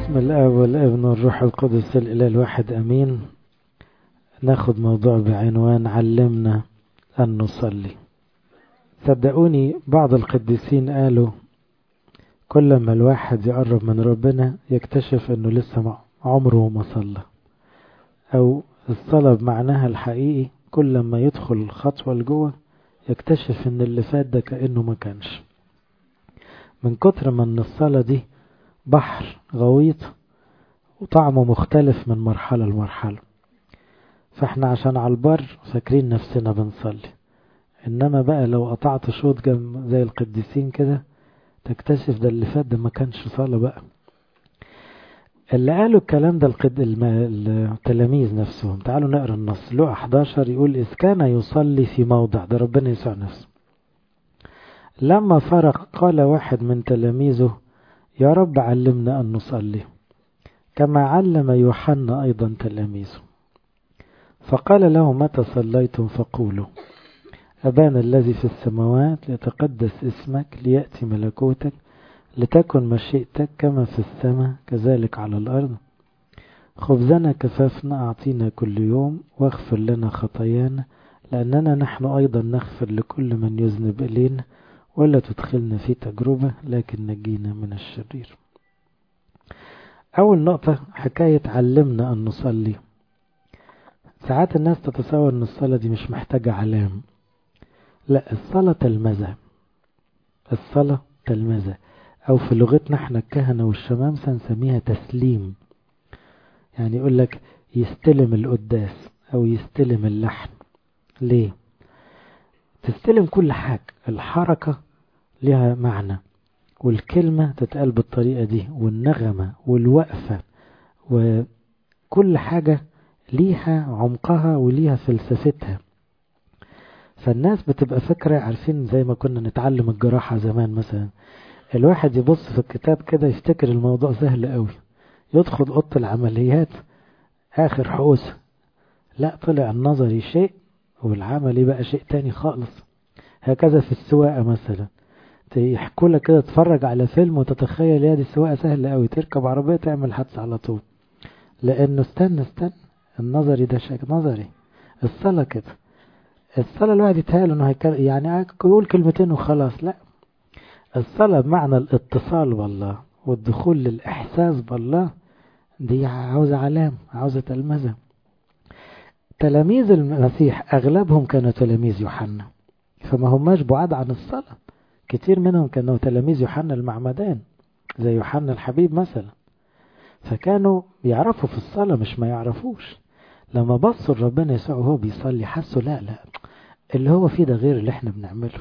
بسم الآب والابن والروح القدس الإله الواحد أمين. ناخد موضوع بعنوان علمنا أن نصلي. صدقوني بعض القديسين قالوا كل ما الواحد يقرب من ربنا يكتشف أنه لسه عمره ما صلى، أو الصلاة بمعناها الحقيقي كل ما يدخل خطوة لجوه يكتشف أن اللي فات ده كأنه ما كانش، من كتر ما أن الصلاة دي بحر غويط وطعمه مختلف من مرحلة لمرحلة. فاحنا عشان على البر فاكرين نفسنا بنصلي، انما بقى لو قطعت شوط جنب زي القديسين كده تكتشف ده اللي فات ده ما كانش صلاة بقى. اللي قالوا الكلام ده التلاميذ نفسهم. تعالوا نقرأ النص. لوقا 11 يقول إذ كان يصلي في موضع، ده ربنا يسوع نفسه، لما فرغ قال واحد من تلاميذه يا رب علمنا أن نصلي كما علم يوحنا أيضا تلاميذه. فقال له متى صليتم فقولوا أبانا الذي في السماوات ليتقدس اسمك ليأتي ملكوتك لتكن مشيئتك كما في السماء كذلك على الأرض. خبزنا كفافنا أعطينا كل يوم واغفر لنا خطايانا لأننا نحن أيضا نغفر لكل من يذنب إلينا ولا تدخلنا في تجربة لكن نجينا من الشرير. أول نقطة حكاية علمنا أن نصلي. ساعات الناس تتصور أن الصلاة دي مش محتاجة علام. لا، الصلاة تلمذة. الصلاة تلمذة، أو في لغتنا احنا الكهنة والشمامسة نسميها تسليم. يعني يقول لك يستلم القداس أو يستلم اللحن. ليه؟ تستلم كل حاجة، الحركة لها معنى، والكلمة تتقال بالطريقة دي، والنغمة والوقفة وكل حاجة ليها عمقها وليها فلسفتها. فالناس بتبقى فكرة، عارفين زي ما كنا نتعلم الجراحة زمان مثلا، الواحد يبص في الكتاب كده يفتكر الموضوع سهل قوي، يدخل اوضه العمليات اخر حوسه، لا طلع النظري شيء والعملي بقى شيء تاني خالص. هكذا في السواقة مثلا، يحكوا لك كده تتفرج على فيلم وتتخيل يا دي السواقة سهلة قوي، تركب عربية تعمل حادثة على طول، لانه استنى النظري ده شيء نظري. الصلاة كده، الصلاة الواحد يتهيأ انه يعني يقول كلمتين وخلاص. لا، الصلاة بمعنى الاتصال بالله والدخول للإحساس بالله دي عاوزة علام، عاوزة تلمذة. تلاميذ المسيح أغلبهم كانوا تلاميذ يوحنا، فما هماش بعاد عن الصلاة. كتير منهم كانوا تلاميذ يوحنا المعمدان زي يوحنا الحبيب مثلا، فكانوا يعرفوا في الصلاة مش ما يعرفوش. لما بصوا ربنا يسوع وهو بيصلي حسوا لا اللي هو فيه ده غير اللي احنا بنعمله.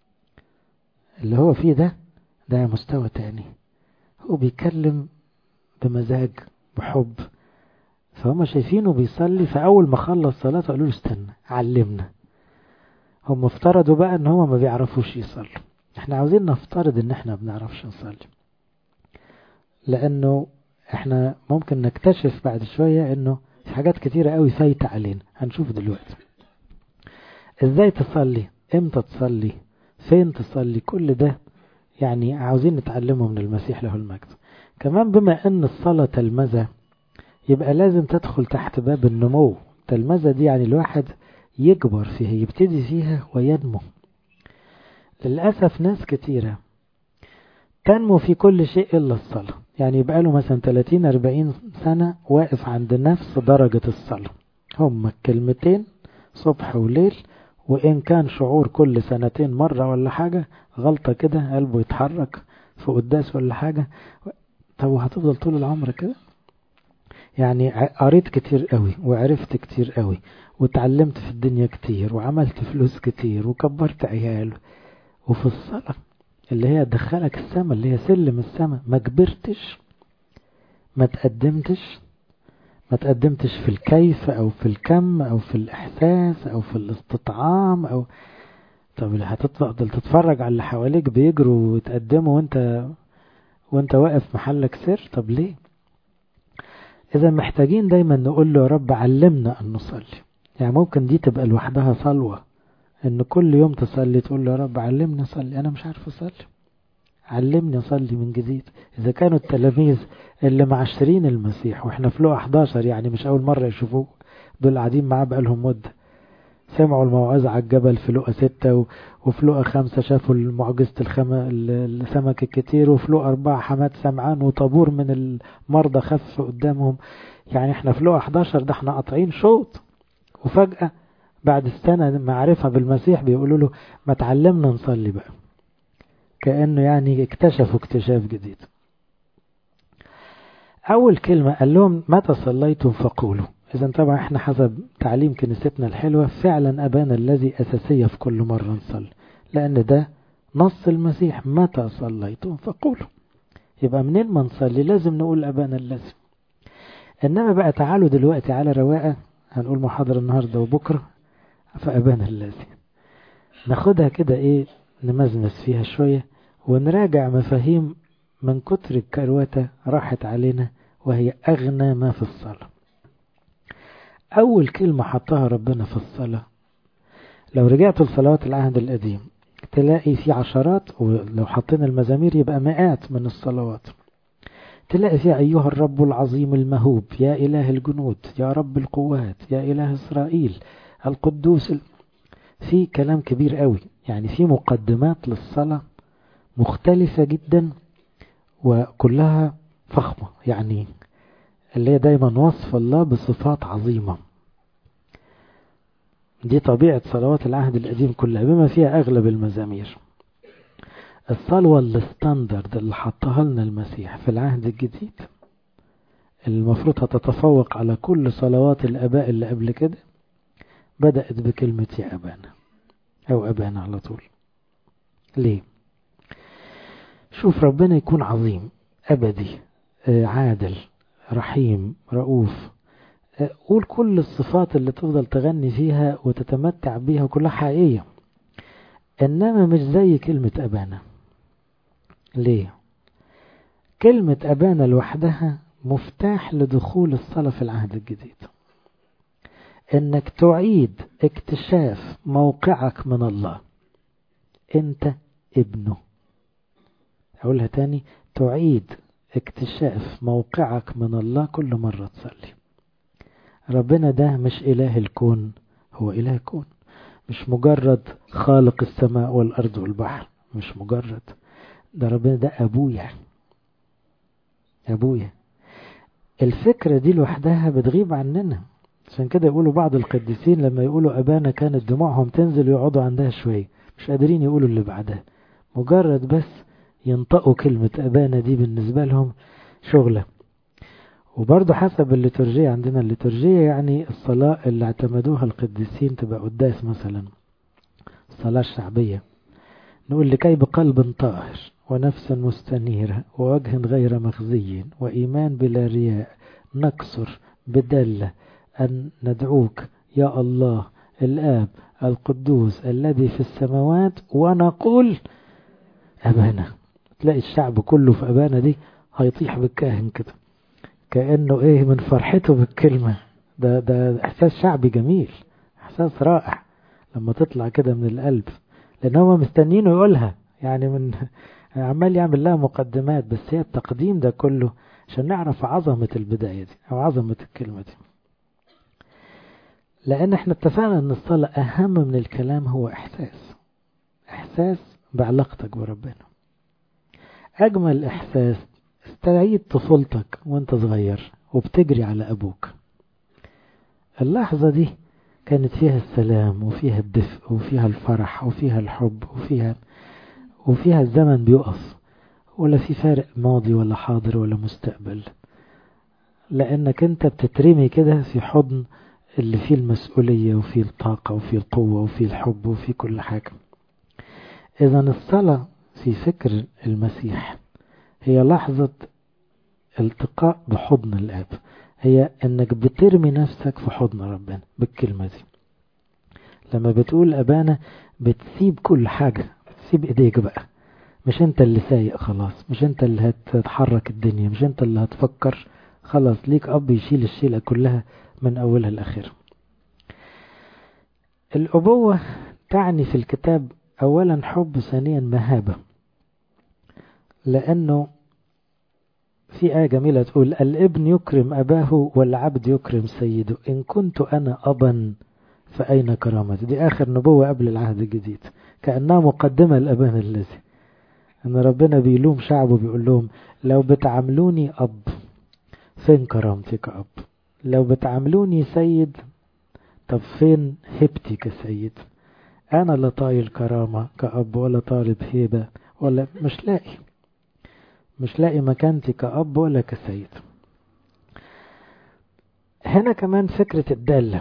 اللي هو فيه ده مستوى تاني، هو بيتكلم بمزاج بحب. فهم شايفينه بيصلي، فأول ما خلص صلاة قالوا له استنى علمنا. هم افترضوا بقى ان هم ما بيعرفوش يصلوا. احنا عاوزين نفترض ان احنا ما بنعرفش نصلي، لانه احنا ممكن نكتشف بعد شوية انه في حاجات كتيرة قوي فايتة علينا. هنشوف دلوقتي ازاي تصلي، امتى تصلي، فين تصلي، كل ده يعني عاوزين نتعلمه من المسيح له المجد. كمان بما ان الصلاة تلمذة يبقى لازم تدخل تحت باب النمو. تلمذة دي يعني الواحد يكبر فيها، يبتدي فيها وينمو. للأسف ناس كتيرة تنمو في كل شيء إلا الصلاة. يعني يبقى له مثلا 30-40 سنة واقف عند نفس درجة الصلاة، هم الكلمتين صبح وليل، وإن كان شعور كل سنتين مرة ولا حاجة غلطة كده قلبه يتحرك في قداس ولا حاجة. طب هتفضل طول العمر كده؟ يعني قريت كتير قوي وعرفت كتير قوي وتعلمت في الدنيا كتير وعملت فلوس كتير وكبرت عيال، وفي الصلاة اللي هي دخلك السماء، اللي هي سلم السماء، ما كبرتش، ما تقدمتش في الكيف او في الكم او في الاحساس او في الاستطعام او طب اللي هتفضل تتفرج على اللي حواليك بيجروا وتقدموا وانت واقف محلك سر؟ طب ليه؟ إذا محتاجين دايما نقول له يا رب علمنا أن نصلي. يعني ممكن دي تبقى لوحدها صلوة، إن كل يوم تصلي تقول له يا رب علمنا صلي، أنا مش عارف أصلي، علمني أصلي من جديد. إذا كانوا التلاميذ اللي معاشرين المسيح وإحنا في لقا 11 يعني مش أول مرة يشوفوه، دول قاعدين معاه بقالهم مدة، سمعوا الموعظة على الجبل في لقا 6 وفي لقا 5 شافوا معجزة السمك الكتير، وفي لقا 4 حماد سمعان وطابور من المرضى خف قدامهم. يعني احنا في لقا 11 ده احنا قاطعين شوط، وفجأة بعد السنة معرفة بالمسيح بيقولوا له ما تعلمنا نصلي بقى، كأنه يعني اكتشفوا اكتشاف جديد. أول كلمة قال لهم متى صليتم فقولوا. إذا طبعا احنا حسب تعليم كنيستنا الحلوة فعلا أبانا الذي أساسية في كل مرة نصلي، لأن ده نص المسيح، متى صليتم فقولوا. يبقى منين ما نصلي لازم نقول أبانا الذي. إنما بقى تعالوا دلوقتي على رواقة، هنقول محاضرة النهاردة وبكرة فأبانا الذي، ناخدها كده إيه، نمزمز فيها شوية ونراجع مفاهيم من كتر الكروتة راحت علينا، وهي أغنى ما في الصلاة. أول كلمة حطها ربنا في الصلاة، لو رجعت لصلوات العهد القديم تلاقي في عشرات، ولو حطينا المزامير يبقى مئات من الصلوات، تلاقي فيها أيها الرب العظيم المهوب، يا إله الجنود، يا رب القوات، يا إله إسرائيل القدوس. في كلام كبير قوي، يعني في مقدمات للصلاة مختلفة جدا وكلها فخمة، يعني اللي هي دايما وصف الله بصفات عظيمة. دي طبيعة صلوات العهد القديم كلها بما فيها أغلب المزامير. الصلوة الستاندرد اللي حطها لنا المسيح في العهد الجديد المفروض هتتفوق على كل صلوات الآباء اللي قبل كده، بدأت بكلمة يا أبانا أو أبانا على طول. ليه؟ شوف ربنا يكون عظيم، أبدي، عادل، رحيم، رؤوف، قول كل الصفات اللي تفضل تغني فيها وتتمتع بيها وكلها حقيقية، إنما مش زي كلمة أبانا. ليه؟ كلمة أبانا لوحدها مفتاح لدخول الصلاة في العهد الجديد، إنك تعيد اكتشاف موقعك من الله، أنت ابنه. أقولها تاني، تعيد اكتشاف موقعك من الله كل مرة تصلي. ربنا ده مش إله الكون، هو إله الكون، مش مجرد خالق السماء والأرض والبحر، مش مجرد ده، ربنا ده أبويا. أبويا الفكرة دي لوحدها بتغيب عننا، عشان كده يقولوا بعض القديسين لما يقولوا أبانا كانت دموعهم تنزل ويقعدوا عندها شوية، مش قادرين يقولوا اللي بعدها، مجرد بس ينطقوا كلمة أبانا دي بالنسبة لهم شغلة. وبرضه حسب الليتورجية، عندنا الليتورجية يعني الصلاة اللي اعتمدوها القديسين تبقى قداس مثلا، الصلاة الشعبية، نقول لكي بقلب طاهر ونفس مستنيرة ووجه غير مخزي وإيمان بلا رياء نكسر بدلة أن ندعوك يا الله الآب القدوس الذي في السماوات ونقول أبانا. تلاقي الشعب كله في أبانا دي هيطيح بالكاهن كده، كأنه إيه من فرحته بالكلمة. ده إحساس شعبي جميل، إحساس رائع لما تطلع كده من القلب، لأن هم مستنينه يقولها، يعني من عمال يعمل لها مقدمات، بس هي التقديم ده كله عشان نعرف عظمة البداية دي أو عظمة الكلمة دي. لأن احنا اتفقنا أن الصلاة أهم من الكلام هو إحساس بعلاقتك بربنا. أجمل إحساس استعيد طفولتك وانت صغير وبتجري على أبوك، اللحظة دي كانت فيها السلام وفيها الدفء وفيها الفرح وفيها الحب وفيها الزمن بيقف، ولا في فارق ماضي ولا حاضر ولا مستقبل، لأنك انت بتترمي كده في حضن اللي فيه المسؤولية وفيه الطاقة وفيه القوة وفيه الحب وفيه كل حاجة. إذا الصلاة في فكر المسيح هي لحظة التقاء بحضن الآب، هي انك بترمي نفسك في حضن ربنا بالكلمة دي. لما بتقول أبانا بتسيب كل حاجة، بتسيب ايديك بقى، مش انت اللي سايق خلاص، مش انت اللي هتحرك الدنيا، مش انت اللي هتفكر، خلاص ليك أب يشيل الشيلة كلها من أولها لآخرها. الأبوة تعني في الكتاب أولا حب، ثانيا مهابة. لأنه في آية جميلة تقول الابن يكرم أباه والعبد يكرم سيده، إن كنت أنا أبا فأين كرامتي. دي آخر نبوة قبل العهد الجديد، كأنها مقدمة لأبانا الذي، أن ربنا بيلوم شعبه بيقول لهم لو بتعاملوني أب فين كرامتي كأب، لو بتعاملوني سيد طب فين هبتي كسيد. أنا لا طايل كرامة كأب ولا طالب هيبة، ولا مش لاقي مكانتي كأب ولا كسيد. هنا كمان فكرة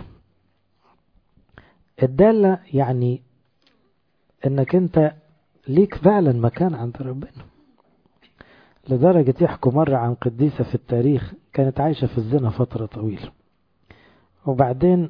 الدالة يعني انك انت ليك فعلا مكان عند ربنا، لدرجة يحكوا مرة عن قديسة في التاريخ كانت عايشة في الزنا فترة طويلة، وبعدين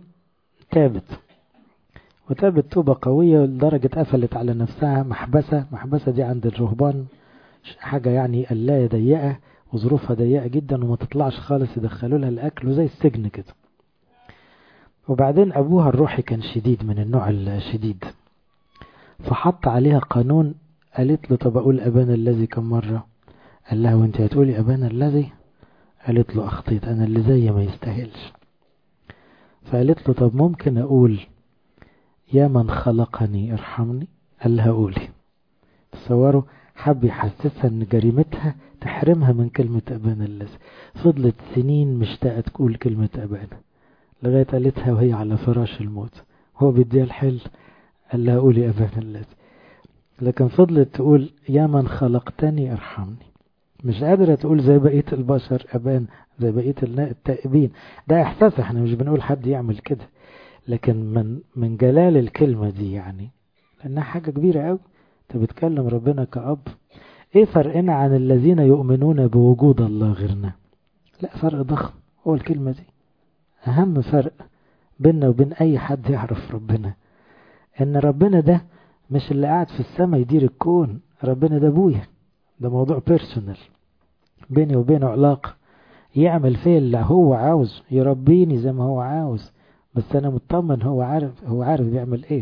وتابت توبة قوية لدرجة قفلت على نفسها محبسة دي عند الرهبان حاجة يعني قلاية ضيقة وظروفها ضيقة جدا وما تطلعش خالص، يدخلوا لها الأكل وزي السجن كده. وبعدين أبوها الروحي كان شديد من النوع الشديد، فحط عليها قانون. قالت له طب أقول أبانا الذي كم مرة؟ قال لها وانت هتقولي أبانا الذي؟ قالت له أخطيت، أنا اللي زي ما يستاهلش. فقالت له طب ممكن أقول يا من خلقني ارحمني؟ قال لها قولي. تصوروا، حب يحسسها ان جريمتها تحرمها من كلمة أبانا الذي. فضلت سنين مشتاقة تقول كلمة أبانا، لغاية قالتها وهي على فراش الموت، هو بيديها الحل قال لها قولي أبانا الذي. لكن فضلت تقول يا من خلقتني ارحمني، مش قادرة تقول زي بقية البشر أبان زي بقية التائبين. ده إحساس، احنا مش بنقول حد يعمل كده، لكن من جلال الكلمة دي يعني، لأنها حاجة كبيرة قوي. انت بتكلم ربنا كأب. ايه فرقنا عن الذين يؤمنون بوجود الله غيرنا؟ لا، فرق ضخم. هو الكلمة دي أهم فرق بيننا وبين أي حد يعرف ربنا، إن ربنا ده مش اللي قاعد في السماء يدير الكون، ربنا ده أبويا، ده موضوع بيرسونال بيني وبينه علاقة، يعمل فيه اللي هو عاوز، يربيني زي ما هو عاوز، بس أنا مطمن هو عارف بيعمل إيه.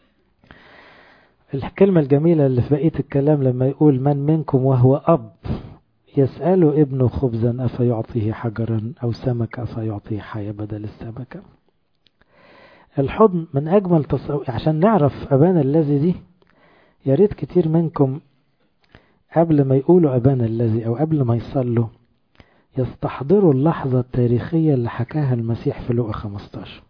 الكلمة الجميلة اللي في بقية الكلام لما يقول من منكم وهو أب يسأل ابنه خبزا أفيعطيه حجرا أو سمك أفيعطيه حياة بدل السمكة. الحضن من أجمل عشان نعرف أبانا الذي دي. يا ريت كتير منكم قبل ما يقولوا أبانا الذي أو قبل ما يصلوا يستحضروا اللحظة التاريخية اللي حكاها المسيح في لوقا 15.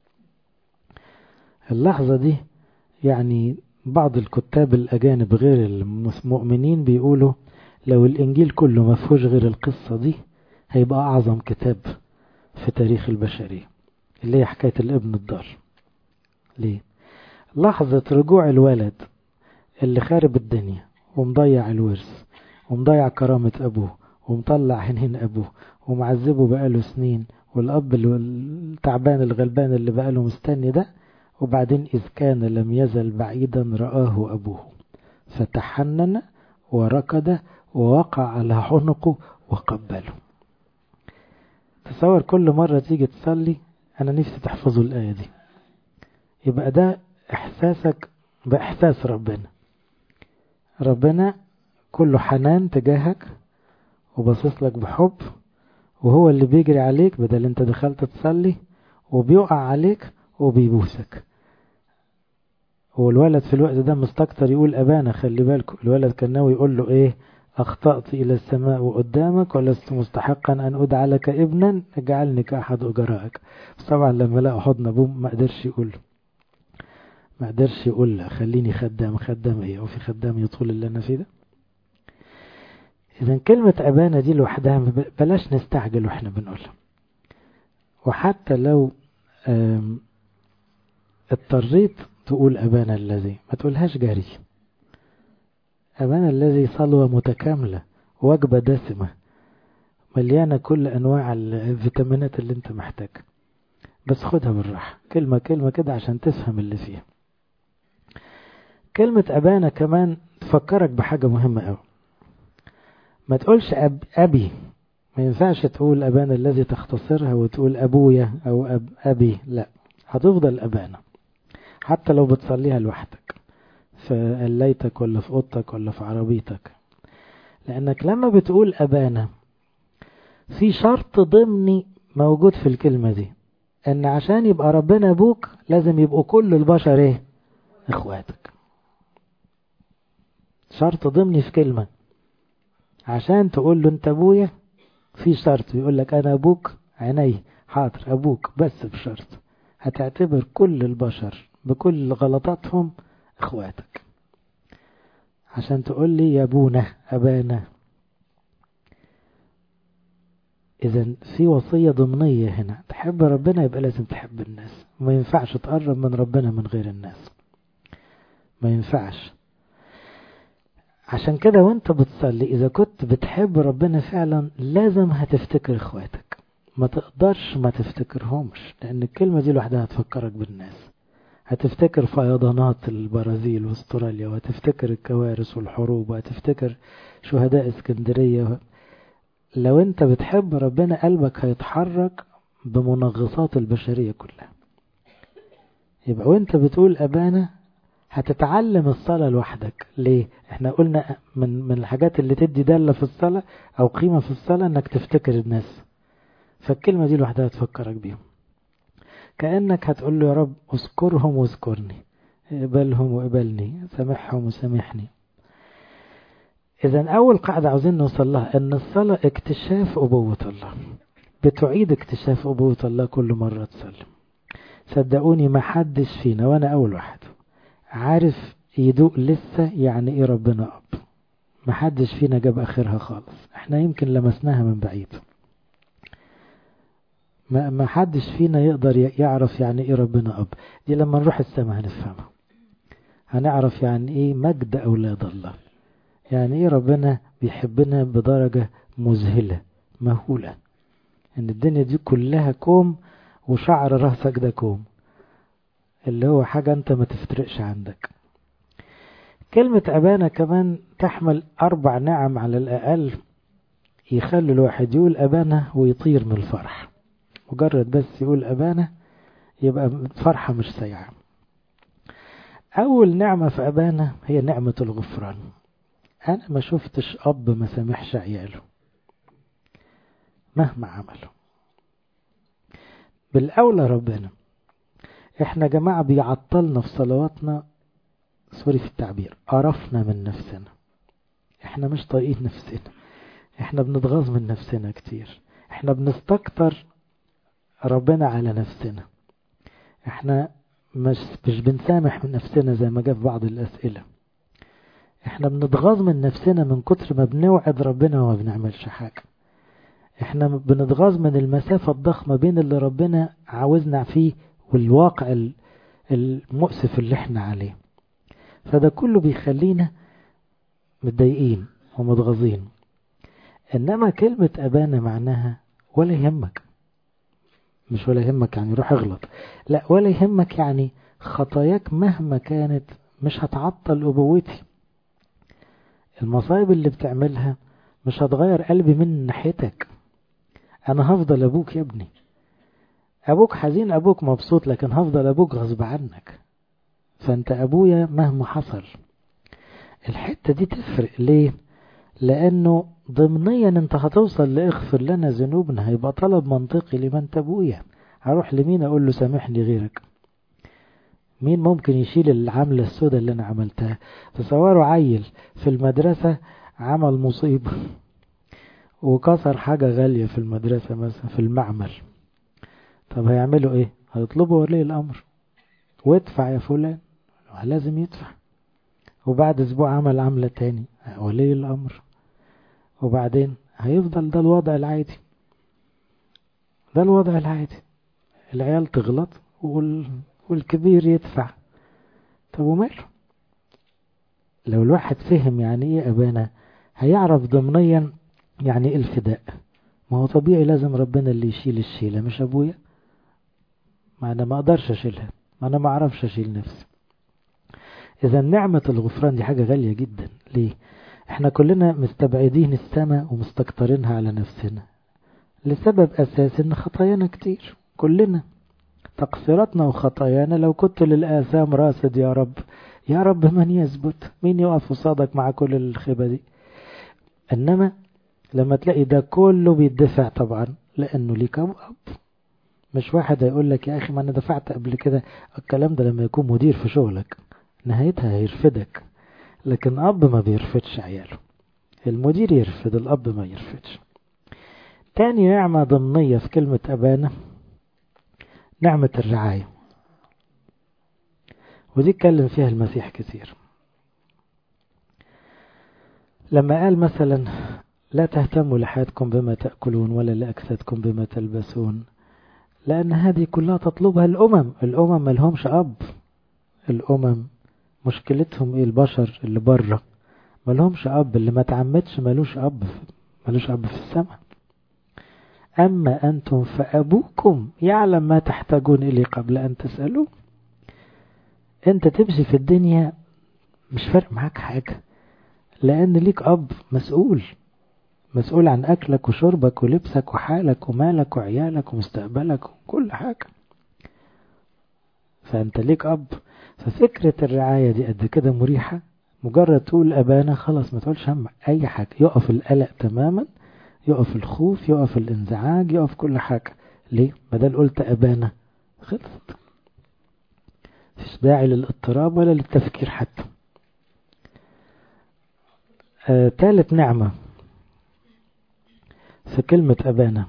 اللحظة دي يعني بعض الكتاب الأجانب غير المؤمنين بيقولوا لو الإنجيل كله ما فيهوش غير القصة دي هيبقى أعظم كتاب في تاريخ البشرية، اللي هي حكاية الابن الضال. ليه؟ لحظة رجوع الولد اللي خارب الدنيا ومضيع الورث ومضيع كرامة أبوه ومطلع هنهن أبوه ومعذبه بقاله سنين، والأب التعبان الغلبان اللي بقاله مستني ده، وبعدين إذ كان لم يزل بعيدا رآه أبوه فتحنن وركض ووقع على عنقه وقبله. تصور كل مرة تيجي تصلي، أنا نفسي تحفظوا الآية دي، يبقى ده إحساسك بإحساس ربنا كله حنان تجاهك وبصص لك بحب، وهو اللي بيجري عليك بدل انت دخلت تصلي، وبيقع عليك وبيبوسك. والولد في الوقت ده مستكتر يقول أبانا. خلي بالكم، الولد كان ناوي يقول له ايه؟ أخطأت إلى السماء وقدامك ولست مستحقا أن أدعى لك ابنا، اجعلني كأحد أجرائك. بس طبعا لما لقى حضن أبوه ما قدرش يقول له خليني خدام ايه، وفي خدام يطول اللي أنا فيه ده. إذن كلمة أبانا دي لوحدها بلاش نستعجل وإحنا بنقولها. وحتى لو اضطريت تقول أبانا الذي، ما تقولهاش جاري. أبانا الذي صلوة متكاملة، وجبة دسمة مليانة كل أنواع الفيتامينات اللي انت محتاج، بس خدها بالراحة كلمة كلمة كده عشان تفهم اللي فيها. كلمة أبانا كمان تفكرك بحاجة مهمة أوي. ما تقولش أبي، ما ينفعش تقول أبانا الذي تختصرها وتقول أبويا أو أبي، لا، هتفضل أبانا حتى لو بتصليها لوحدك في قليتك ولا في أوضتك ولا في عربيتك. لأنك لما بتقول أبانا في شرط ضمني موجود في الكلمة دي، ان عشان يبقى ربنا ابوك لازم يبقوا كل البشر ايه؟ اخواتك. شرط ضمني في كلمة، عشان تقول له انت ابويا في شرط بيقول لك انا ابوك، عيني حاضر ابوك، بس بشرط هتعتبر كل البشر بكل غلطاتهم اخواتك، عشان تقول لي يا ابونا ابانا. اذا في وصية ضمنية هنا، تحب ربنا يبقى لازم تحب الناس، ما ينفعش تقرب من ربنا من غير الناس، ما ينفعش. عشان كده وانت بتصلي اذا كنت بتحب ربنا فعلا لازم هتفتكر اخواتك، ما تقدرش ما تفتكرهمش، لان الكلمة دي لوحدها هتفكرك بالناس. هتفتكر فيضانات البرازيل واستراليا، وهتفتكر الكوارث والحروب، وهتفتكر شهداء اسكندرية. لو انت بتحب ربنا قلبك هيتحرك بمنغصات البشرية كلها. يبقى وانت بتقول أبانا هتتعلم الصلاة لوحدك. ليه؟ احنا قلنا من الحاجات اللي تدي دالة في الصلاة او قيمة في الصلاة انك تفتكر الناس، فالكلمة دي لوحدها تفكرك بيهم. كأنك هتقول له يا رب اذكرهم واذكرني، اقبلهم وقبلني، سامحهم وسامحني. إذن أول قاعدة عاوزين نوصل لها أن الصلاة اكتشاف أبوة الله، بتعيد اكتشاف أبوة الله كل مرة تصلي. صدقوني ما حدش فينا وأنا أول واحد عارف يدوق لسه يعني إيه ربنا أب. ما حدش فينا جاب آخرها خالص، احنا يمكن لمسناها من بعيد. ما حدش فينا يقدر يعرف يعني إيه ربنا أب. دي لما نروح السماء هنفهمها، هنعرف يعني إيه مجد أولاد الله، يعني ايه ربنا بيحبنا بدرجة مذهلة مهولة، ان الدنيا دي كلها كوم وشعر رأسك ده كوم، اللي هو حاجة انت ما تفترقش عندك. كلمة أبانا كمان تحمل 4 نعم على الأقل يخلي الواحد يقول أبانا ويطير من الفرح. مجرد بس يقول أبانا يبقى فرحة مش سيئة. أول نعمة في أبانا هي نعمة الغفران. أنا ما شفتش أب ما سامحش عياله مهما عملوا. بالأولى ربنا. احنا جماعة بيعطلنا في صلواتنا، سوري في التعبير، قرفنا من نفسنا. احنا مش طايقين نفسنا، احنا بنتغاظ من نفسنا كتير، احنا بنستكتر ربنا على نفسنا، احنا مش بنسامح من نفسنا زي ما جاء في بعض الأسئلة. احنا بنتغاظ من نفسنا من كتر ما بنوعد ربنا وما بنعملش حاجة. احنا بنتغاظ من المسافة الضخمة بين اللي ربنا عاوزنا فيه والواقع المؤسف اللي احنا عليه. فده كله بيخلينا متضايقين ومتغاظين. انما كلمة أبانا معناها ولا يهمك، مش ولا يهمك يعني روح اغلط، لا، ولا يهمك يعني خطاياك مهما كانت مش هتعطل أبوتي. المصايب اللي بتعملها مش هتغير قلبي من ناحيتك، انا هفضل ابوك يا ابني. ابوك حزين، ابوك مبسوط، لكن هفضل ابوك غصب عنك، فانت ابويا مهما حصل. الحتة دي تفرق. ليه؟ لانه ضمنيا انت هتوصل لاغفر لنا ذنوبنا، هيبقى طلب منطقي لمن انت ابويا. هروح لمين اقول له سامحني غيرك؟ مين ممكن يشيل العملة السوداء اللي انا عملتها؟ تصوروا عيل في المدرسة عمل مصيبة وكسر حاجة غالية في المدرسة مثلا في المعمل، طب هيعملوا ايه؟ هيطلبوا ولي الامر وادفع يا فلان، لازم يدفع. وبعد اسبوع عمل عملة تاني، ولي الامر. وبعدين هيفضل ده الوضع العادي، ده الوضع العادي. العيال تغلط والكبير يدفع. طب وماله؟ لو الواحد فهم يعني ايه أبانا هيعرف ضمنيا يعني ايه الفداء. ما هو طبيعي لازم ربنا اللي يشيل الشيلة مش أبويا، ما أنا ما أقدرش أشيلها، ما أنا ما أعرفش أشيل نفسي. إذا نعمة الغفران دي حاجة غالية جدا. ليه؟ احنا كلنا مستبعدين السماء ومستكترينها على نفسنا لسبب أساسي ان خطايانا كتير. كلنا تقصيراتنا وخطايانا، لو كنت للآثام راصد يا رب من يثبت؟ مين يقف قصادك مع كل الخيبة دي؟ إنما لما تلاقي ده كله بيدفع طبعا لأنه ليك أب. مش واحد هيقول لك يا أخي ما أنا دفعت قبل كده. الكلام ده لما يكون مدير في شغلك نهايتها هيرفدك، لكن أب ما بيرفدش عياله. المدير يرفد، الأب ما يرفدش. تاني نعمة ضمنية في كلمة أبانا نعمة الرعاية، ودي اتكلم فيها المسيح كثير لما قال مثلا لا تهتموا لحياتكم بما تأكلون ولا لأجسادكم بما تلبسون، لأن هذه كلها تطلبها الأمم ملهمش أب. الأمم مشكلتهم إيه؟ البشر اللي بره ملهمش أب، اللي ما تعمدش ملوش أب في السماء. أما أنتم فأبوكم يعلم ما تحتاجون إليه قبل أن تسألوا. أنت تمشي في الدنيا مش فارق معاك حاجة، لأن ليك أب مسؤول عن أكلك وشربك ولبسك وحالك ومالك وعيالك ومستقبلك وكل حاجة. فأنت ليك أب. ففكرة الرعاية دي قد كده مريحة. مجرد تقول أبانا خلاص، ما تقولش هم أي حاجة، يقف القلق تماما، يقف الخوف، يقف الانزعاج، يقف كل حاجة. ليه؟ بدل قلت أبانا خلصت، مفيش داعي للاضطراب ولا للتفكير حتى. ثالث نعمة في كلمة أبانا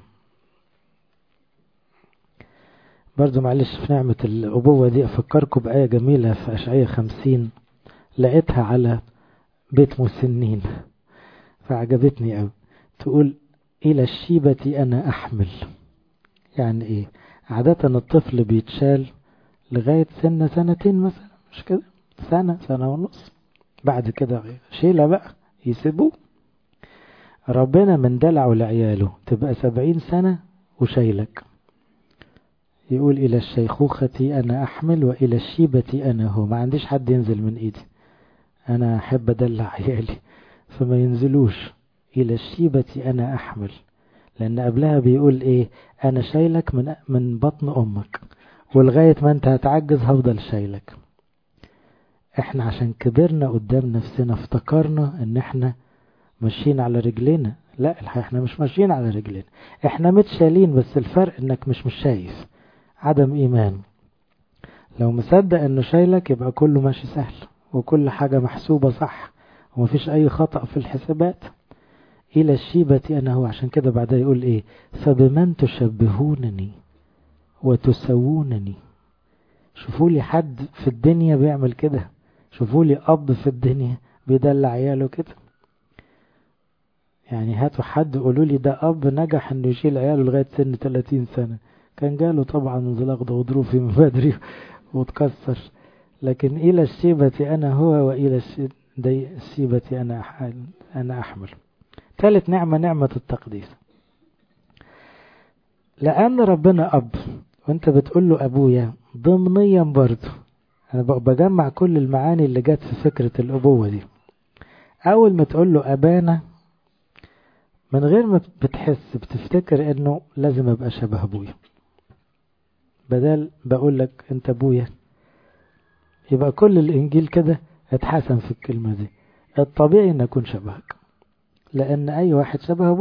برضو، معلش، في نعمة الأبوة دي أفكركم بآية جميلة في أشعياء 50 لقيتها على بيت مسنين فعجبتني أوي. تقول إلى الشيبة أنا أحمل. يعني إيه؟ عادة الطفل بيتشال لغاية سنتين مثلا، مش كده؟ سنة ونص، بعد كده شيلة بقى يسيبوه. ربنا من دلعه لعياله تبقى 70 سنة وشايلك. يقول إلى الشيخوخة أنا أحمل وإلى الشيبة أنا هو. ما عنديش حد ينزل من إيدي، أنا أحب أدلع عيالي فما ينزلوش. إلى الشيبة أنا أحمل، لأن قبلها بيقول إيه؟ أنا شايلك من بطن أمك، ولغاية ما أنت هتعجز هفضل شايلك. إحنا عشان كبرنا قدام نفسنا افتكرنا إن إحنا ماشيين على رجلنا. لا، إحنا مش ماشيين على رجلنا، إحنا متشالين، بس الفرق إنك مش شايف. عدم إيمان. لو مصدق إنه شايلك يبقى كله ماشي سهل وكل حاجة محسوبة صح ومفيش أي خطأ في الحسابات. إلى الشيبة أنا هو. عشان كده بعدها يقول إيه؟ فبمن تشبهونني وتسوونني. شوفوا لي حد في الدنيا بيعمل كده، شوفوا لي أب في الدنيا بيدلع عياله كده. يعني هاتوا حد قولوا لي ده أب نجح إنه يشيل عياله لغاية سن 30 سنة. كان جاله طبعا انزلاق غضروفي من بدري وتكسر. لكن إلى الشيبة أنا هو وإلى الشيبة أنا أحمل. ثالث نعمة نعمة التقديس. لأن ربنا أب وانت بتقول له أبويا ضمنيا برضو. أنا بجمع كل المعاني اللي جت في فكرة الأبوة دي. أول ما تقول له أبانا من غير ما بتحس بتفتكر إنه لازم أبقى شبه أبويا. بدل بقول لك أنت أبويا يبقى كل الإنجيل كده اتحسن في الكلمة دي. الطبيعي أن أكون شبهك، لأن أي واحد شبه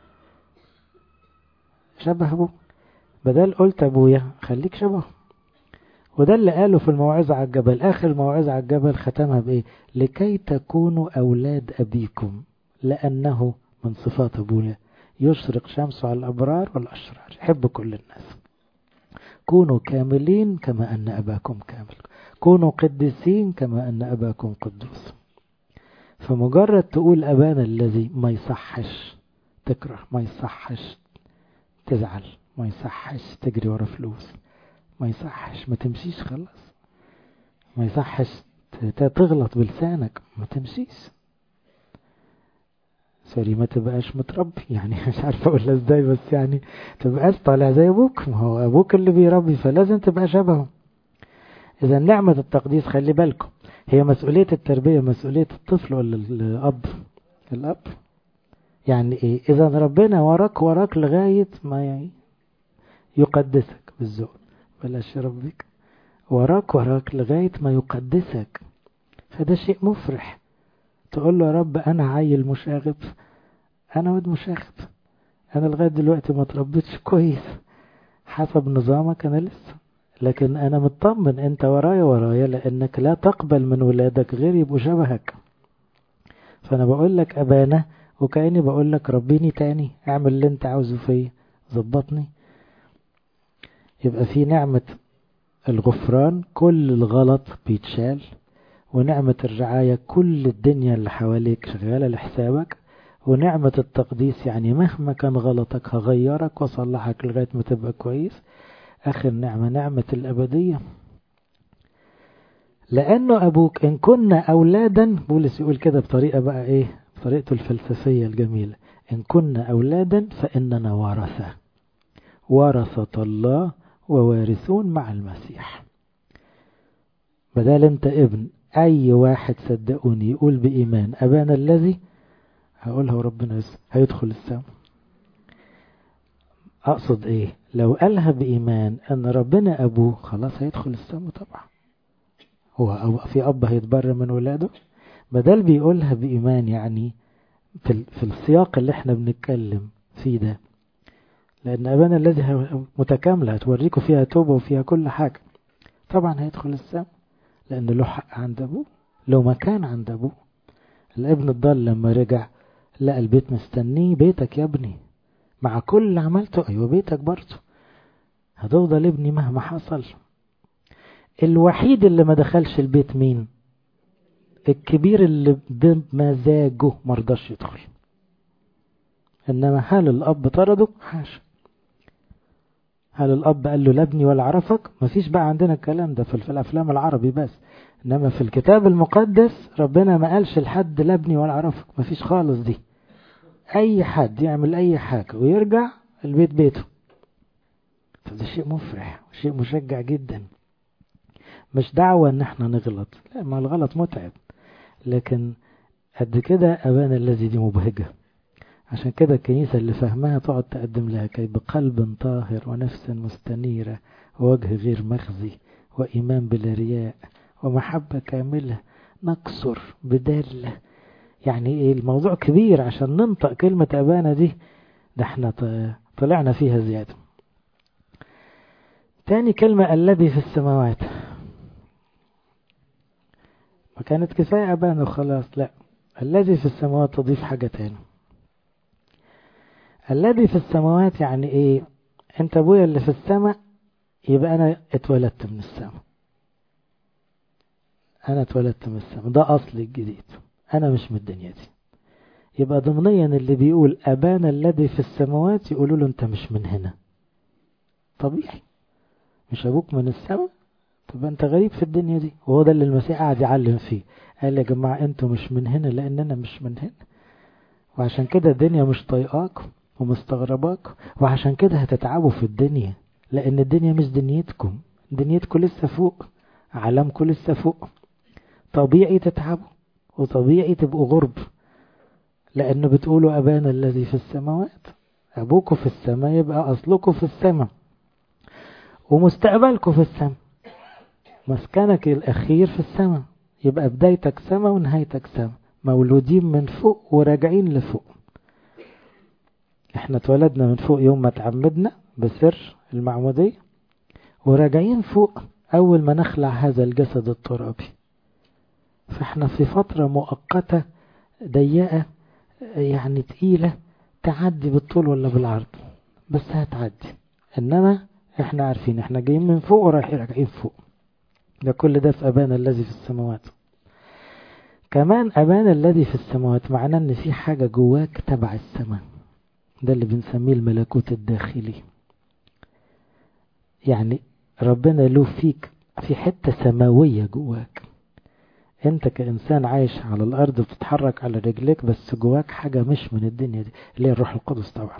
أبوه. بدل قلت أبويا خليك شبهه. وده اللي قاله في الموعظة على الجبل. آخر الموعظة على الجبل ختمها بإيه؟ لكي تكونوا أولاد أبيكم، لأنه من صفات أبونا يشرق شمسه على الأبرار والأشرار، يحب كل الناس. كونوا كاملين كما أن أباكم كامل، كونوا قديسين كما أن أباكم قدوس. فمجرد تقول أبانا الذي ما يصحش تكره، ما يصحش تزعل، ما يصحش تجري ورا فلوس، ما يصحش ما تمشيش خلاص، ما يصحش تغلط بلسانك، ما تمشيش. سوري، ما تبقاش متربي، يعني مش عارف اقولها ازاي، بس يعني تبقاش طالع زي ابوك. ما هو ابوك اللي بيربي فلازم تبقى شبهه. اذا نعمة التقديس خلي بالكم هي مسؤولية التربية، مسؤولية الطفل ولا الاب؟ يعني ايه؟ اذا ربنا وراك لغاية ما يقدسك بالذوق، بلاش يربيك، وراك لغاية ما يقدسك. فده شيء مفرح. تقول له يا رب أنا عيل مشاغب أنا واد مشاغب، أنا لغاية دلوقتي ما تربيتش كويس حسب نظامك، أنا لسه، لكن أنا مطمن أنت ورايا لأنك لا تقبل من ولادك غير يبقوا شبهك. فأنا بقول لك أبانا، وكأني بقول لك ربيني تاني، اعمل اللي أنت عاوزه فيه، ظبطني. يبقى في نعمة الغفران، كل الغلط بيتشال، ونعمة الرعاية كل الدنيا اللي حواليك شغالة لحسابك، ونعمة التقديس يعني مهما كان غلطك هغيرك وصلحك لغاية ما تبقى كويس. آخر نعمة نعمة الأبدية، لأنه أبوك إن كنا أولادا، بولس يقول كده بطريقة بقى إيه، بطريقته الفلسفية الجميلة، إن كنا أولادا فإننا ورثة الله ووارثون مع المسيح. بدل أنت ابن، أي واحد صدقوني يقول بإيمان أبانا الذي، هقولها وربنا هيدخل السماء. أقصد إيه؟ لو قالها بإيمان أن ربنا أبوه، خلاص هيدخل السماء طبعا. هو في أب هيتبرى من ولاده؟ بدل بيقولها بإيمان، يعني في السياق اللي احنا بنتكلم فيه ده، لأن أبانا الذي متكاملة هتوريكم فيها توبة وفيها كل حاجة، طبعا هيدخل السماء لأن له حق عند أبوه، له مكان عند أبوه. الابن الضال لما رجع لقى البيت مستنيه، بيتك يا ابني مع كل اللي عملته، أيوة بيتك برضه، هتفضل ابني مهما حصل. الوحيد اللي ما دخلش البيت مين؟ الكبير اللي بمزاجه مرضاش يدخل. إنما هل الأب طرده؟ حاشا. هل الأب قال له لا ابني ولا عرفك؟ مفيش بقى عندنا الكلام ده في الأفلام العربي بس، إنما في الكتاب المقدس ربنا ما قالش لحد لا ابني ولا عرفك، مفيش خالص دي. أي حد يعمل أي حاجة ويرجع البيت بيته، فده شيء مفرح وشيء مشجع جدا. مش دعوة ان احنا نغلط، لا، ما الغلط متعب، لكن قد كده أبانا الذي دي مبهجة. عشان كده الكنيسة اللي فهمها تقعد تقدم لها كي بقلب طاهر ونفس مستنيرة ووجه غير مخزي وإيمان بلا رياء ومحبة كاملة نكسر بدالة. يعني ايه الموضوع كبير عشان ننطق كلمة أبانا دي، ده احنا طلعنا فيها زيادة. تاني كلمة الذي في السماوات، ما كانت كفاية أبانا وخلاص، لا، الذي في السماوات تضيف حاجة تاني. الذي في السماوات يعني ايه؟ انت ابويا اللي في السماء، يبقى انا اتولدت من السماء، انا اتولدت من السماء، ده اصل الجديد، انا مش من الدنيا دي. يبقى ضمنيا اللي بيقول ابانا الذي في السماوات يقولوا له انت مش من هنا، طبيعي، مش ابوك من السماء، طب انت غريب في الدنيا دي. وهو ده اللي المسيح قاعد يعلم فيه، قال يا جماعة انتوا مش من هنا لان انا مش من هنا، وعشان كده الدنيا مش طايقاكم ومستغرباكم، وعشان كده هتتعبوا في الدنيا، لان الدنيا مش دنيتكم، دنيتكم لسه فوق، عالمكم لسه فوق، طبيعي تتعبوا وطبيعي تبقوا غرب، لأنه بتقولوا أبانا الذي في السماوات، أبوكم في السماء يبقى أصلكم في السماء ومستقبلكم في السماء، مسكنك الأخير في السماء، يبقى بدايتك سماء ونهايتك سماء، مولودين من فوق وراجعين لفوق. احنا اتولدنا من فوق يوم ما تعمدنا بسر المعمودية، وراجعين فوق أول ما نخلع هذا الجسد الترابي. فاحنا في فترة مؤقتة ضيقة، يعني تقيلة، تعدي بالطول ولا بالعرض، بس هتعدي. انما احنا عارفين احنا جايين من فوق ورايحين راجعين فوق، ده كل ده في أبانا الذي في السماوات. كمان أبانا الذي في السماوات معناه ان في حاجة جواك تبع السماء، ده اللي بنسميه الملكوت الداخلي. يعني ربنا له فيك في حتة سماوية جواك، انت كإنسان عايش على الأرض بتتحرك على رجليك، بس جواك حاجة مش من الدنيا دي، اللي هي الروح القدس. طبعا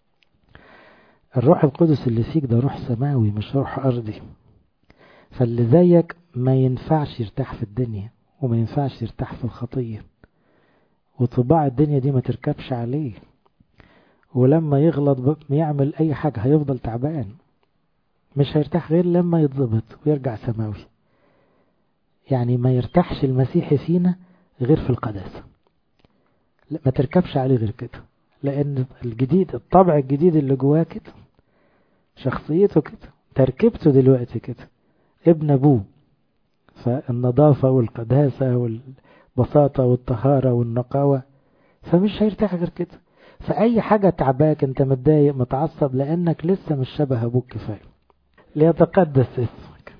الروح القدس اللي فيك ده روح سماوي مش روح أرضي، فاللي زيك ما ينفعش يرتاح في الدنيا وما ينفعش يرتاح في الخطية، وطباع الدنيا دي ما تركبش عليه، ولما يغلط يعمل أي حاجة هيفضل تعبان، مش هيرتاح غير لما يتضبط ويرجع سماوي. يعني ما يرتاحش المسيح فينا غير في القداسة، ما تركبش عليه غير كده، لأن الجديد، الطبع الجديد اللي جواه كده، شخصيته كده، تركيبته دلوقتي كده، ابن أبوه. فالنظافة والقداسة والبساطة والطهارة والنقاوة، فمش هيرتاح غير كده. فأي حاجة تعباك، انت متضايق متعصب، لأنك لسه مش شبه أبوك كفاية. ليتقدس اسمك.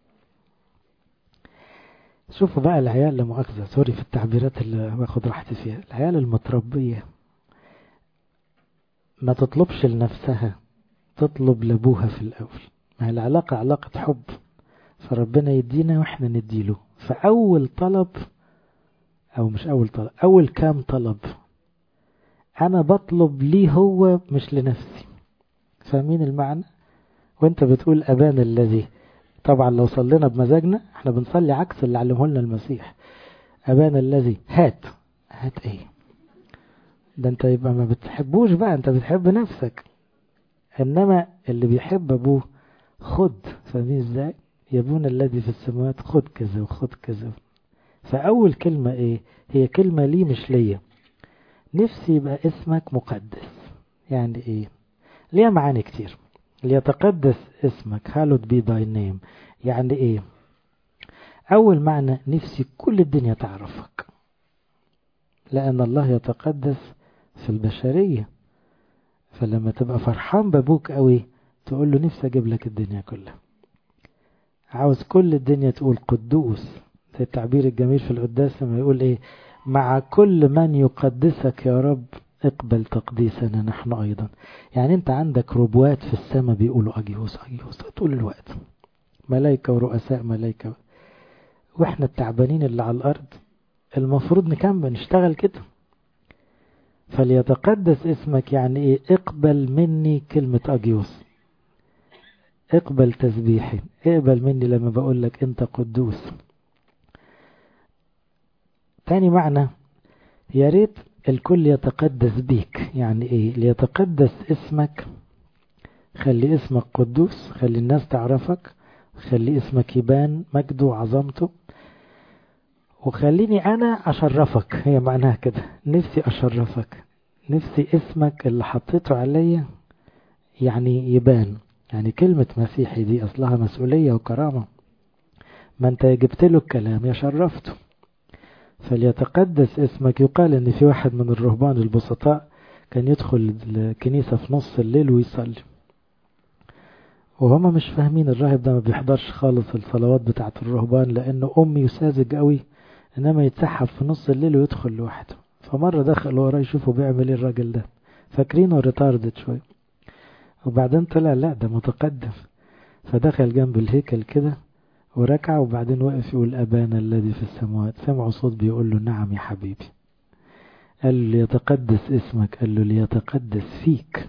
شوفوا بقى العيال، لا مؤاخذة سوري في التعبيرات اللي باخد راحتي فيها، العيال المتربية ما تطلبش لنفسها، تطلب لأبوها في الأول. ما هي العلاقة علاقة حب، فربنا يدينا واحنا نديله. فأول طلب، أو مش أول طلب، أول كام طلب أنا بطلب ليه هو مش لنفسي. فاهمين المعنى؟ وانت بتقول أبانا الذي، طبعا لو صلينا بمزاجنا احنا بنصلي عكس اللي علمه لنا المسيح. أبانا الذي، هات ايه ده؟ انت يبقى ما بتحبوش بقى، انت بتحب نفسك. انما اللي بيحب ابوه خد. فاهمين ازاي؟ يا ابونا الذي في السماوات خد كذا وخد كذا. فاول كلمة ايه؟ هي كلمة لي مش ليا. نفسي يبقى اسمك مقدس. يعني ايه؟ ليها معاني كتير. ليتقدس اسمك، hallowed be thy name. يعني ايه؟ اول معنى نفسي كل الدنيا تعرفك، لان الله يتقدس في البشرية. فلما تبقى فرحان بابوك قوي تقول له نفسي اجيب لك الدنيا كلها. عاوز كل الدنيا تقول قدوس، زي التعبير الجميل في القداس لما يقول ايه؟ مع كل من يقدسك يا رب اقبل تقديسنا نحن ايضا. يعني انت عندك ربوات في السماء بيقولوا اجيوس اجيوس طول الوقت، ملايكة ورؤساء ملايكة، واحنا التعبانين اللي على الارض المفروض نكمل نشتغل كده. فليتقدس اسمك يعني ايه؟ اقبل مني كلمة اجيوس، اقبل تسبيحي، اقبل مني لما بقول لك انت قدوس. تاني معنى، يا ريت الكل يتقدس بيك. يعني ايه ليتقدس اسمك؟ خلي اسمك قدوس، خلي الناس تعرفك، خلي اسمك يبان مجده وعظمته، وخليني انا اشرفك. هي معناها كده، نفسي اشرفك، نفسي اسمك اللي حطيته عليا يعني يبان. يعني كلمة مسيحي دي اصلها مسؤولية وكرامة، ما انت جبت له الكلام يا شرفته. فليتقدس اسمك. يقال ان في واحد من الرهبان البسطاء كان يدخل الكنيسة في نص الليل ويصلي، وهما مش فاهمين الراهب ده ما بيحضرش خالص الصلوات بتاعة الرهبان لانه امي وساذج قوي، انما يتسحب في نص الليل ويدخل لوحده. فمرة دخل وراه يشوفوا بيعمل ايه الراجل ده، فاكرينه ريتاردد شوية، وبعدين طلع لا ده متقدم. فدخل جنب الهيكل كده وركع، وبعدين وقف يقول أبانا الذي في السماوات. سمعوا صوت بيقول له نعم يا حبيبي. قال له ليتقدس اسمك. قال له ليتقدس فيك.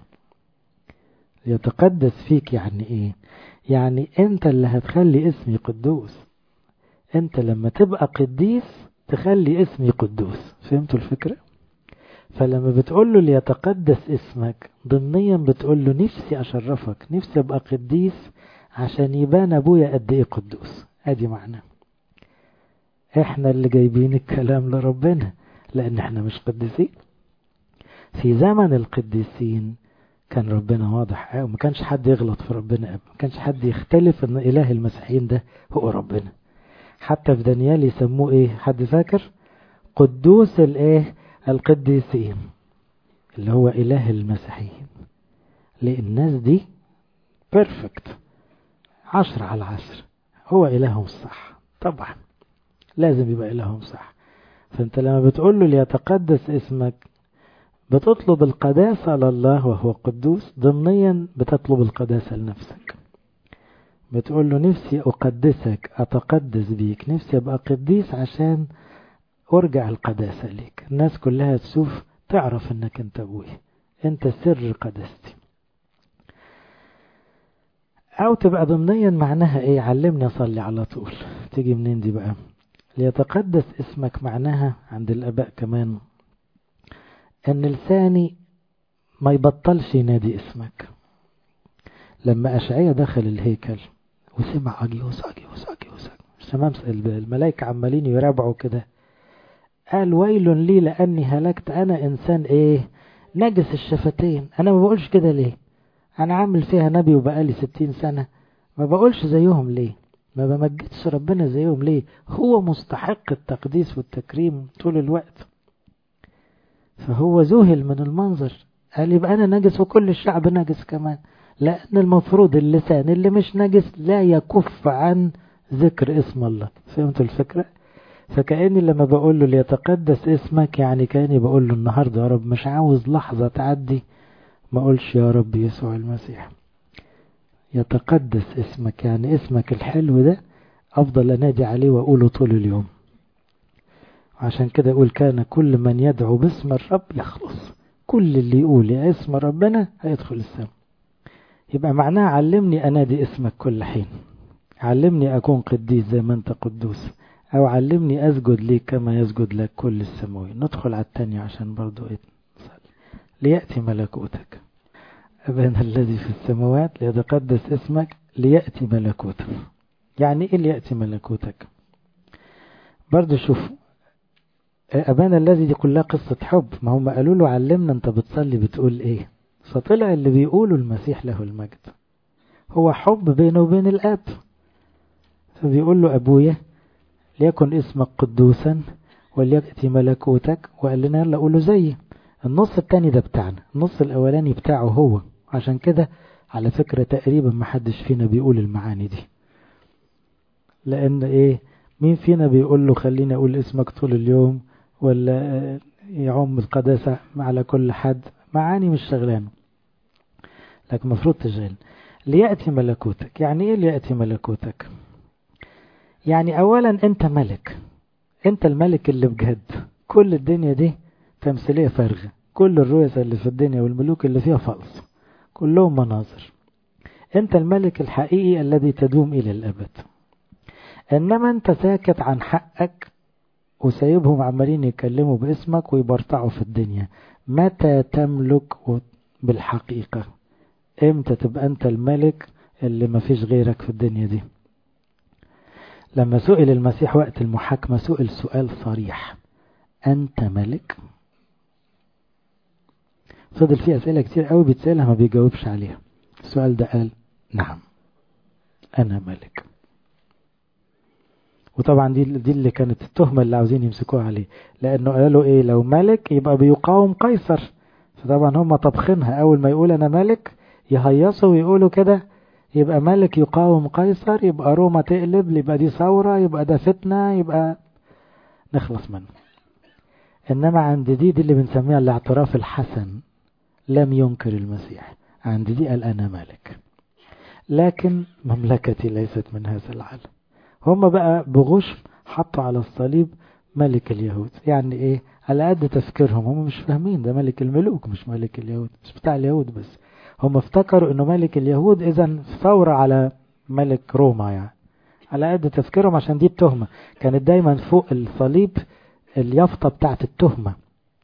ليتقدس فيك يعني ايه؟ يعني انت اللي هتخلي اسمي قدوس. انت لما تبقى قديس تخلي اسمي قدوس. فهمتوا الفكرة؟ فلما بتقول له ليتقدس اسمك ضمنيا بتقول له نفسي اشرفك، نفسي ابقى قديس عشان يبان ابويا قد ايه قدوس. ادي معنى. احنا اللي جايبين الكلام لربنا لان احنا مش قديسين. في زمن القديسين كان ربنا واضح، وما كانش حد يغلط في ربنا ابدا، ما كانش حد يختلف ان اله المسيحيين ده هو ربنا. حتى في دانيال يسموه ايه؟ حد فاكر؟ قدوس الايه؟ القديسين، اللي هو اله المسيحيين. ليه؟ الناس دي بيرفكت 10/10، هو الههم الصح. طبعا لازم يبقى الههم صح. فانت لما بتقول له ليتقدس اسمك بتطلب القداسة لله وهو قدوس، ضمنيا بتطلب القداسة لنفسك. بتقول له نفسي أقدسك، أتقدس بيك، نفسي أبقى قديس عشان أرجع القداسة ليك، الناس كلها تشوف تعرف أنك أنت أبوي، أنت سر قداستي. أو تبقى ضمنيا معناها إيه؟ علمني أصلي على طول. تيجي منين دي بقى؟ ليتقدس اسمك معناها عند الآباء كمان أن لساني ما يبطلش ينادي اسمك. لما أشعياء دخل الهيكل وسمع أجيوس أجيوس أجيوس، سمام الملائكة عمالين يرابعوا كده، قال ويل لي لأني هلكت، أنا إنسان إيه؟ نجس الشفتين. أنا ما بقولش كده ليه؟ أنا عامل فيها نبي وبقالي 60 سنة، ما بقولش زيهم ليه؟ ما بمجدش ربنا زيهم ليه؟ هو مستحق التقديس والتكريم طول الوقت. فهو ذهل من المنظر، قال يبقى أنا نجس وكل الشعب نجس كمان، لأن المفروض اللسان اللي مش نجس لا يكف عن ذكر اسم الله. فهمت الفكرة؟ فكأني لما بقول له ليتقدس اسمك، يعني كأني بقول له النهاردة يا رب مش عاوز لحظة تعدي ما أقولش يا رب يسوع المسيح. يتقدس اسمك يعني اسمك الحلو ده أفضل أنادي عليه وأقوله طول اليوم. عشان كده أقول كان كل من يدعو باسم الرب يخلص. كل اللي يقول يا اسم ربنا هيدخل السماء. يبقى معناه علمني أنادي اسمك كل حين، علمني أكون قديس زي ما أنت قدوس، أو علمني أسجد ليك كما يسجد لك كل السماوين. ندخل على التانية عشان برضو ليأتي ملكوتك. أبانا الذي في السماوات ليتقدس اسمك ليأتي ملكوتك. يعني إيه ليأتي ملكوتك؟ برضو شوف، أبانا الذي دي كلها قصة حب. ما هم قالوا له علمنا أنت بتصلي بتقول إيه، فطلع اللي بيقوله المسيح له المجد هو حب بينه وبين الآب. فبيقول له أبويا ليكن اسمك قدوسا وليأتي ملكوتك، وقال لنا يلا قولوا زي. النص التاني ده بتاعنا، النص الأولاني بتاعه هو. عشان كده على فكرة تقريبا ما حدش فينا بيقول المعاني دي، لأن إيه، مين فينا بيقول له خليني أقول اسمك طول اليوم، ولا يعم القداسة على كل حد؟ معاني مش شغلانه، لكن مفروض تشغل. ليأتي ملكوتك يعني إيه ليأتي ملكوتك؟ يعني أولا أنت ملك، أنت الملك اللي بجد. كل الدنيا دي تمثيلية فارغة، كل الرؤساء اللي في الدنيا والملوك اللي فيها فلس، كلهم مناظر. أنت الملك الحقيقي الذي تدوم إلى الأبد. إنما أنت ساكت عن حقك وسايبهم عمالين يكلموا باسمك ويبرطعوا في الدنيا. متى تملك بالحقيقة؟ امتى تبقى أنت الملك اللي ما فيش غيرك في الدنيا دي؟ لما سئل المسيح وقت المحاكمة سئل سؤال صريح، أنت ملك؟ فضل فيه أسئلة كتير قوي بيتسألها ما بيجاوبش عليها. السؤال ده قال نعم أنا ملك. وطبعا دي اللي كانت التهمة اللي عاوزين يمسكوها عليه، لأنه قالوا إيه، لو ملك يبقى بيقاوم قيصر. فطبعا هم طبخينها، أول ما يقول أنا ملك يهيصوا ويقولوا كده، يبقى ملك يقاوم قيصر، يبقى روما تقلب، يبقى دي ثورة، يبقى ده فتنة، يبقى نخلص منه. إنما عند دي اللي بنسميها الاعتراف الحسن، لم ينكر المسيح. عند دي قال أنا ملك، لكن مملكتي ليست من هذا العالم. هم بقى بغش حطوا على الصليب ملك اليهود. يعني ايه؟ على قد تفكيرهم، هم مش فاهمين ده ملك الملوك مش ملك اليهود، مش بتاع اليهود بس. هم افتكروا انه ملك اليهود اذا ثورة على ملك روما. يعني على قد تفكيرهم، عشان دي التهمة كانت دايما فوق الصليب، اليافطة بتاعت التهمة.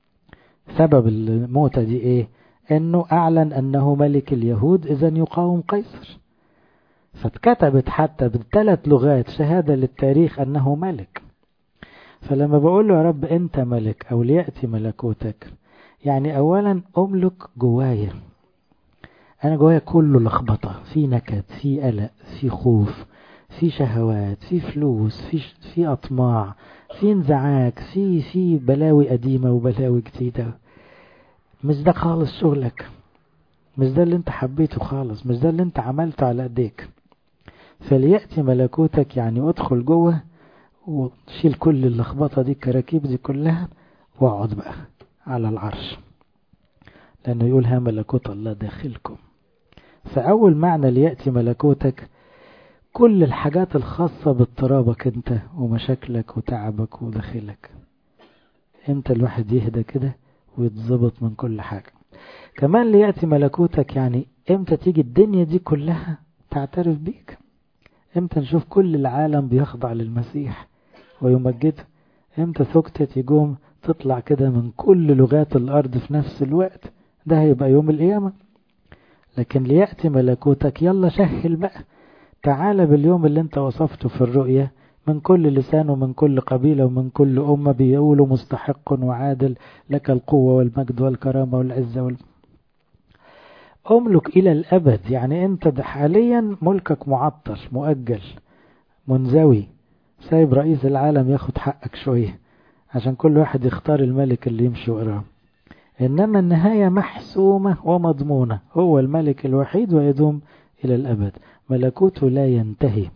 سبب الموتة دي ايه؟ انه اعلن انه ملك اليهود اذا يقاوم قيصر. فاتكتبت حتى بالثلاث لغات شهادة للتاريخ أنه ملك. فلما بقول له يا رب أنت ملك أو ليأتي ملكوتك، يعني أولا أملك جوايا. أنا جوايا كله لخبطة، في نكد، في قلق، في خوف، في شهوات، في فلوس، في أطماع، في انزعاج، في بلاوي قديمة وبلاوي جديدة. مش ده خالص شغلك، مش ده اللي انت حبيته خالص، مش ده اللي انت عملته على ايديك. فليأتي ملكوتك يعني ادخل جوه وشيل كل اللخبطة دي، الكراكيب دي كلها، واقعد بقى على العرش، لأنه يقول ها ملكوت الله داخلكم. فأول معنى ليأتي ملكوتك كل الحاجات الخاصة باضطرابك انت ومشاكلك وتعبك وداخلك، انت الواحد يهدى كده ويتظبط من كل حاجة. كمان ليأتي ملكوتك يعني امتى تيجي الدنيا دي كلها تعترف بيك، امتى نشوف كل العالم بيخضع للمسيح ويمجده، امتى سكتة يقوم تطلع كده من كل لغات الارض في نفس الوقت. ده هيبقى يوم القيامة. لكن ليأتي ملكوتك يلا شهل بقى، تعال باليوم اللي انت وصفته في الرؤية من كل لسان ومن كل قبيلة ومن كل أمة بيقولوا مستحق وعادل لك القوة والمجد والكرامة والعزة أملك إلى الأبد. يعني أنت حاليا ملكك معطل مؤجل منزوي، سايب رئيس العالم ياخد حقك شوية عشان كل واحد يختار الملك اللي يمشي وراه. إنما النهاية محسومة ومضمونة، هو الملك الوحيد ويدوم إلى الأبد، ملكوته لا ينتهي.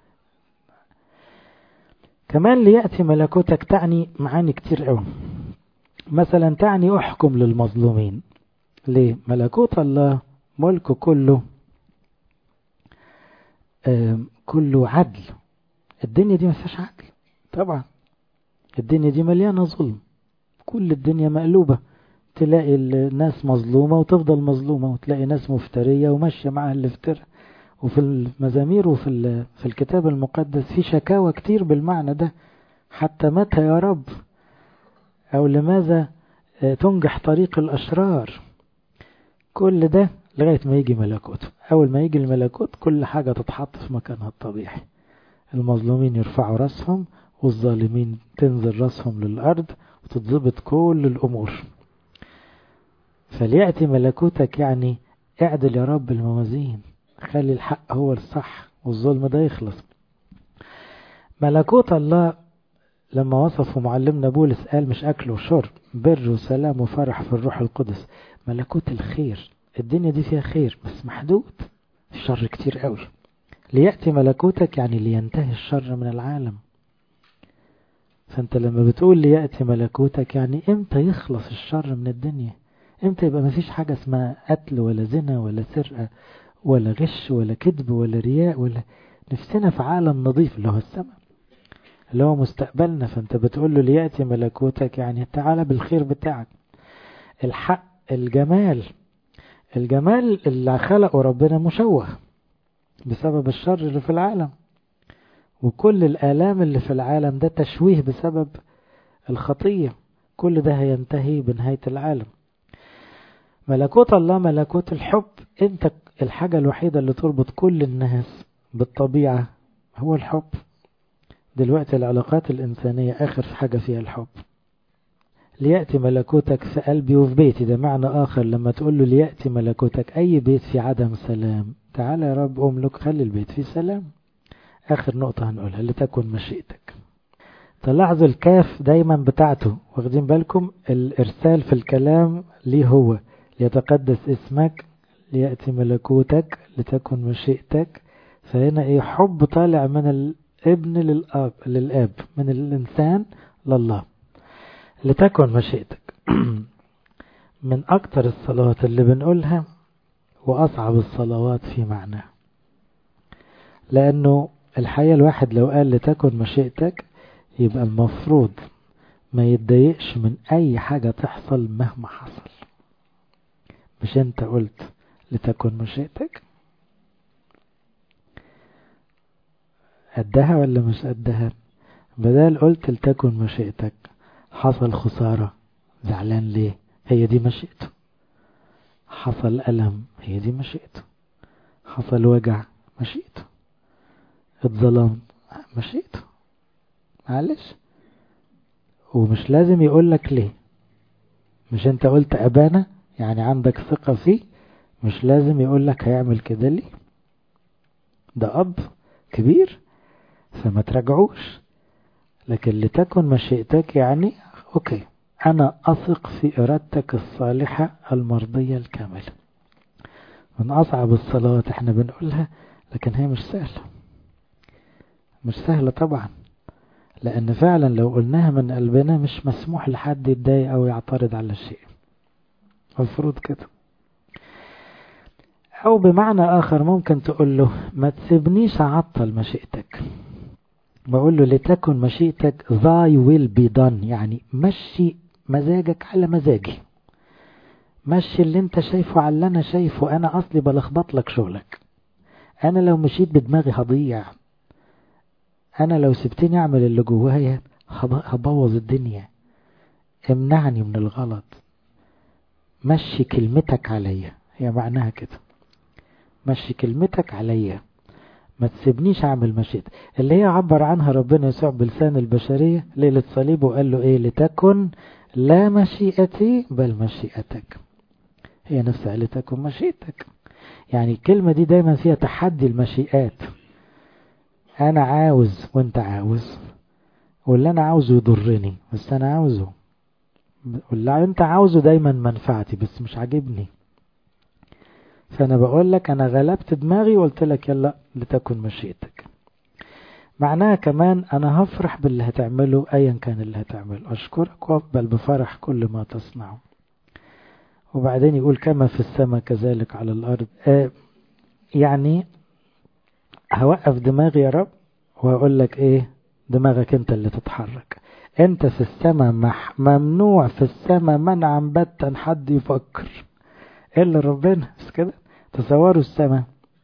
كمان ليأتي ملكوتك تعني معاني كتير قوي. مثلا تعني أحكم للمظلومين. ليه؟ ملكوت الله ملكه كله عدل. الدنيا دي ما فيهاش عدل طبعا، الدنيا دي مليانة ظلم، كل الدنيا مقلوبة، تلاقي الناس مظلومة وتفضل مظلومة، وتلاقي ناس مفترية وماشية معها اللي افترى. وفي المزامير في الكتاب المقدس في شكاوى كتير بالمعنى ده، حتى متى يا رب، أو لماذا تنجح طريق الأشرار. كل ده لغاية ما يجي ملكوته. أول ما يجي الملكوت كل حاجة تتحط في مكانها الطبيعي، المظلومين يرفعوا رأسهم والظالمين تنزل رأسهم للأرض وتتضبط كل الأمور. فليأتي ملكوتك يعني اعدل يا رب الموازين، خلي الحق هو الصح والظلم ده يخلص. ملكوت الله لما وصفه معلمنا بولس قال مش أكل وشرب، بر وسلام وفرح في الروح القدس. ملكوت الخير، الدنيا دي فيها خير بس محدود، الشر كتير قوي. ليأتي ملكوتك يعني لينتهي الشر من العالم. فانت لما بتقول ليأتي ملكوتك يعني امتى يخلص الشر من الدنيا، امتى يبقى مفيش حاجة اسمها قتل ولا زنا ولا سرقة ولا غش ولا كذب ولا رياء ولا. نفسنا في عالم نظيف اللي هو السماء، اللي هو مستقبلنا. فانت بتقول له ليأتي ملكوتك يعني تعالى بالخير بتاعك، الحق، الجمال. الجمال اللي خلقه ربنا مشوه بسبب الشر اللي في العالم، وكل الآلام اللي في العالم ده تشويه بسبب الخطية. كل ده هينتهي بنهاية العالم. ملكوت الله ملكوت الحب. انت الحاجة الوحيدة اللي تربط كل الناس بالطبيعة هو الحب. دلوقتي العلاقات الإنسانية آخر حاجة فيها الحب. ليأتي ملكوتك في قلبي وفي بيتي، ده معنى آخر لما تقول له ليأتي ملكوتك. أي بيت في عدم سلام تعالى يا رب أملك، خلي البيت فيه سلام. آخر نقطة هنقولها لتكن مشيئتك. تلاحظوا الكاف دايما بتاعته، واخدين بالكم الإرسال في الكلام ليه هو ليتقدس اسمك، ليأتي ملكوتك، لتكن مشيئتك. فهنا ايه؟ حب طالع من الابن للآب، من الإنسان لله. لتكن مشيئتك من أكتر الصلوات اللي بنقولها وأصعب الصلوات في معناه، لأنه الحقيقة الواحد لو قال لتكن مشيئتك يبقى المفروض ما يتضايقش من أي حاجة تحصل مهما حصل. مش أنت قلت لتكن مشيئتك؟ قدها ولا مش قدها؟ بدل قلت لتكن مشيئتك حصل خسارة، زعلان ليه؟ هي دي مشيئته. حصل ألم، هي دي مشيئته. حصل وجع، مشيئته. اتظلمت، مشيئته. معلش. ومش لازم يقولك ليه. مش انت قلت أبانا يعني عندك ثقة فيه، مش لازم يقولك هيعمل كده ليه. ده أب كبير فما تراجعوش. لكن لتكن مشيئتك يعني أوكي، أنا أثق في إرادتك الصالحة المرضية الكاملة. من أصعب الصلوات احنا بنقولها، لكن هي مش سهلة. مش سهلة طبعا، لأن فعلا لو قلناها من قلبنا مش مسموح لحد يتضايق أو يعترض على شيء، المفروض كده. أو بمعنى آخر ممكن تقول له ما تسيبنيش أعطل مشيئتك. بقول له لتكن مشيئتك thy will be done، يعني مشي مزاجك على مزاجي، مشي اللي انت شايفه على اللي انا شايفه. انا اصلي بلخبط لك شغلك، انا لو مشيت بدماغي هضيع، انا لو سبتني اعمل اللي جوايا هبوظ الدنيا. امنعني من الغلط، مشي كلمتك عليا. هي معناها كده، مشي كلمتك عليا، ما تسيبنيش أعمل مشيئتك، اللي هي عبر عنها ربنا يسوع بلسان البشرية ليلة صليبه وقال له إيه؟ لتكن لا مشيئتي بل مشيئتك. هي نفسها لتكن مشيئتك. يعني الكلمة دي دايما فيها تحدي المشيئات. أنا عاوز وأنت عاوز، واللي أنا عاوزه يضرني بس أنا عاوزه، واللي أنت عاوزه دايما منفعتي بس مش عاجبني. فأنا بقول لك أنا غلبت دماغي وقلت لك يلا لتكن مشيئتك. معناها كمان أنا هفرح باللي هتعمله أيا كان اللي هتعمله، أشكرك وأقبل بفرح كل ما تصنعه. وبعدين يقول كما في السماء كذلك على الأرض. يعني هوقف دماغي يا رب وهقول لك إيه؟ دماغك أنت اللي تتحرك. أنت في السماء ممنوع في السماء منعا باتا حد يفكر إلا ربنا. بس كده تصوروا السماء،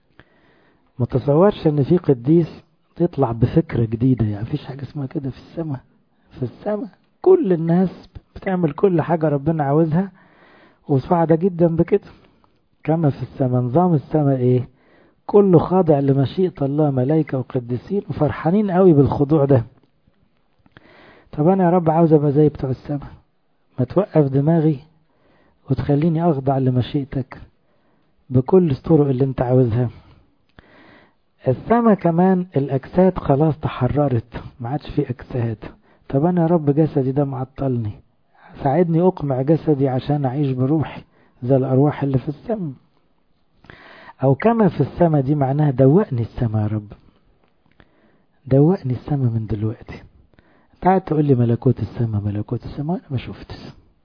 ما تصورش ان في قديس تطلع بفكرة جديدة. يعني مفيش حاجة اسمها كده في السماء. في السماء كل الناس بتعمل كل حاجة ربنا عاوزها وسعدة جدا بكده. كما في السماء، نظام السماء ايه؟ كله خاضع لمشيئة الله، ملائكة وقديسين وفرحانين قوي بالخضوع ده. طب انا يا رب عاوز ابقى زي بتوع السماء، ما توقف دماغي وتخليني اخضع لمشيئتك بكل الطرق اللي انت عاوزها. السماء كمان الأجساد خلاص تحررت، ما عادش في أجساد. طب أنا يا رب جسدي ده معطلني، ساعدني أقمع جسدي عشان أعيش بروحي زي الأرواح اللي في السماء. أو كما في السماء دي معناها دوقني السماء يا رب، دوقني السماء من دلوقتي. تعال تقول لي ملكوت السماء ملكوت السماء، أنا ما شفتش.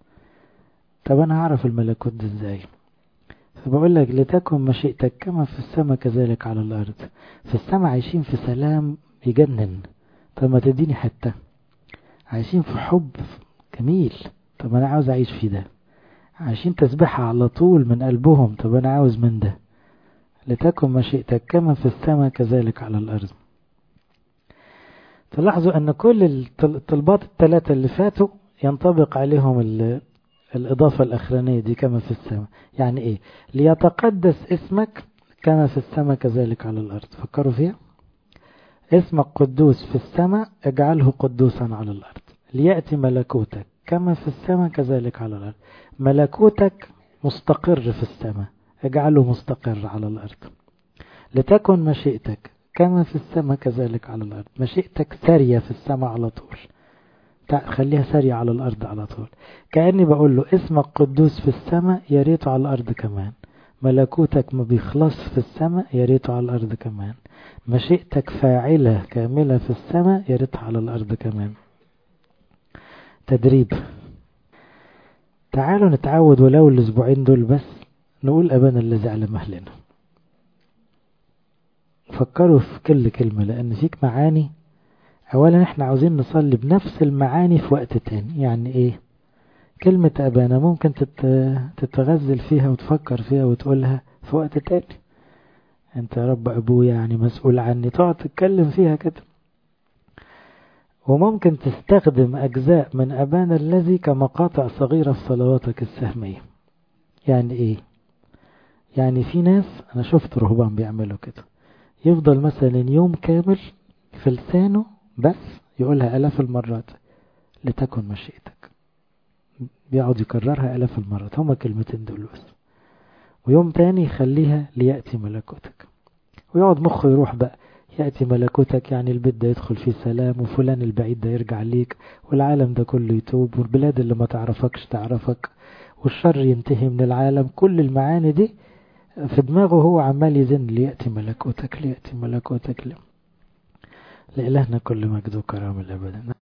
طب أنا هعرف الملكوت ده إزاي؟ فبقول لك لتكن مشيئتك كما في السماء كذلك على الأرض. في السماء عايشين في سلام يجنن، طب ما تديني حتى. عايشين في حب جميل، طب أنا عاوز أعيش في ده. عايشين تسبحة على طول من قلبهم، طب أنا عاوز من ده. لتكن مشيئتك كما في السماء كذلك على الأرض. تلاحظوا أن كل الطلبات الثلاثة اللي فاتوا ينطبق عليهم الإضافة الأخرانية دي كما في السماء. يعني إيه؟ ليتقدس اسمك كما في السماء كذلك على الأرض. فكروا فيها. اسمك قدوس في السماء، اجعله قدوسا على الأرض. ليأتي ملكوتك كما في السماء كذلك على الأرض. ملكوتك مستقر في السماء، اجعله مستقر على الأرض. لتكن مشيئتك كما في السماء كذلك على الأرض. مشيئتك سارية في السماء على طول، خليها سارية على الأرض على طول. كأني بقول له اسمك قدوس في السماء، يا ريته على الأرض كمان. ملكوتك ما بيخلص في السماء، يا ريته على الأرض كمان. مشيئتك فاعلة كاملة في السماء، يا ريتها على الأرض كمان. تدريب. تعالوا نتعود ولو الأسبوعين دول بس نقول أبانا الذي على مهلنا. فكروا في كل كلمة، لأن فيك معاني. أولا احنا عاوزين نصلي بنفس المعاني في وقت تاني. يعني ايه؟ كلمة أبانا ممكن تتغزل فيها وتفكر فيها وتقولها في وقت تاني. انت يا رب أبويا يعني مسؤول عني، تقعد تتكلم فيها كده. وممكن تستخدم أجزاء من أبانا الذي كمقاطع صغيرة في صلواتك السهمية. يعني ايه؟ يعني في ناس أنا شفت رهبان بيعملوا كده، يفضل مثلا يوم كامل في لسانه بس يقولها آلاف المرات لتكن مشيئتك، بيقعد يكررها آلاف المرات، هما كلمتين دول بس. ويوم تاني يخليها ليأتي ملكوتك، ويقعد مخه يروح بقى يأتي ملكوتك يعني البيت ده يدخل فيه سلام، وفلان البعيد ده يرجع ليك، والعالم ده كله يتوب، والبلاد اللي ما تعرفكش تعرفك، والشر ينتهي من العالم. كل المعاني دي في دماغه هو عمال يزن ليأتي ملكوتك ليأتي ملكوتك. لإلهنا كل مجد وكرامة الأبد.